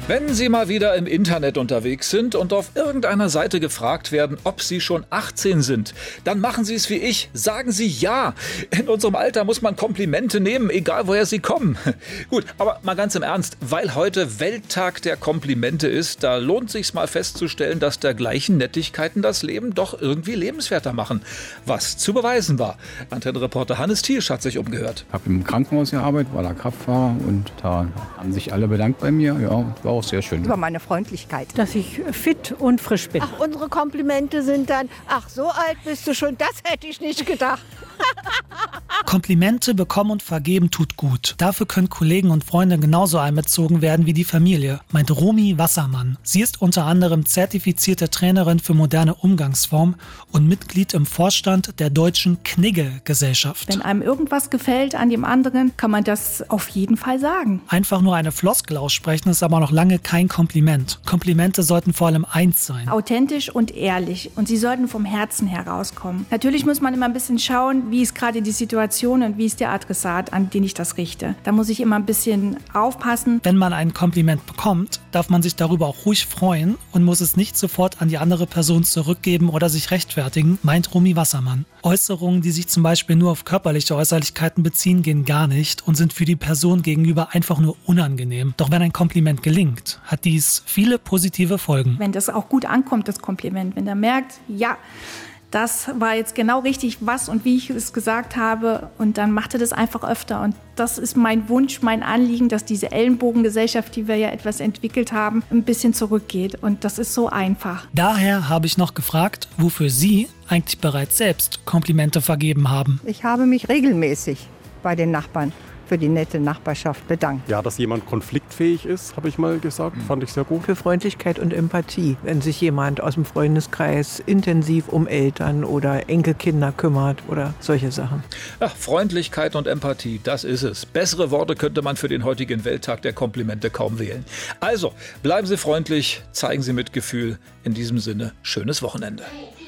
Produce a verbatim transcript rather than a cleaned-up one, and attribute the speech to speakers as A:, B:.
A: Wenn Sie mal wieder im Internet unterwegs sind und auf irgendeiner Seite gefragt werden, ob Sie schon achtzehn sind, dann machen Sie es wie ich. Sagen Sie ja. In unserem Alter muss man Komplimente nehmen, egal woher sie kommen. Gut, aber mal ganz im Ernst, weil heute Welttag der Komplimente ist, da lohnt sich's mal festzustellen, dass dergleichen Nettigkeiten das Leben doch irgendwie lebenswerter machen. Was zu beweisen war. Antennenreporter Hannes Thiesch hat sich umgehört.
B: Ich habe im Krankenhaus gearbeitet, war da Kraftfahrer und da haben sich alle bedankt bei mir. Ja, war auch sehr schön.
C: Über meine Freundlichkeit.
D: Dass ich fit und frisch bin.
C: Ach, unsere Komplimente sind dann, ach, so alt bist du schon, das hätte ich nicht gedacht.
E: Komplimente bekommen und vergeben tut gut. Dafür können Kollegen und Freunde genauso einbezogen werden wie die Familie, meint Romy Wassermann. Sie ist unter anderem zertifizierte Trainerin für moderne Umgangsform und Mitglied im Vorstand der Deutschen Knigge-Gesellschaft.
F: Wenn einem irgendwas gefällt an dem anderen, kann man das auf jeden Fall sagen.
E: Einfach nur eine Floskel aussprechen ist aber noch lange kein Kompliment. Komplimente sollten vor allem eins sein.
F: Authentisch und ehrlich. Und sie sollten vom Herzen herauskommen. Natürlich muss man immer ein bisschen schauen, wie ist gerade die Situation und wie ist der Adressat, an den ich das richte. Da muss ich immer ein bisschen aufpassen.
E: Wenn man ein Kompliment bekommt, darf man sich darüber auch ruhig freuen und muss es nicht sofort an die andere Person zurückgeben oder sich rechtfertigen, meint Romy Wassermann. Äußerungen, die sich zum Beispiel nur auf körperliche Äußerlichkeiten beziehen, gehen gar nicht und sind für die Person gegenüber einfach nur unangenehm. Doch wenn ein Kompliment gelingt, hat dies viele positive Folgen.
F: Wenn das auch gut ankommt, das Kompliment, wenn er merkt, ja, das war jetzt genau richtig, was und wie ich es gesagt habe, und dann macht er das einfach öfter. Und das ist mein Wunsch, mein Anliegen, dass diese Ellenbogengesellschaft, die wir ja etwas entwickelt haben, ein bisschen zurückgeht. Und das ist so einfach.
E: Daher habe ich noch gefragt, wofür Sie eigentlich bereits selbst Komplimente vergeben haben.
C: Ich habe mich regelmäßig bei den Nachbarn für die nette Nachbarschaft bedankt.
G: Ja, dass jemand konfliktfähig ist, habe ich mal gesagt, fand ich sehr gut.
H: Für Freundlichkeit und Empathie, wenn sich jemand aus dem Freundeskreis intensiv um Eltern oder Enkelkinder kümmert oder solche Sachen.
A: Ja, Freundlichkeit und Empathie, das ist es. Bessere Worte könnte man für den heutigen Welttag der Komplimente kaum wählen. Also, bleiben Sie freundlich, zeigen Sie Mitgefühl. In diesem Sinne, schönes Wochenende.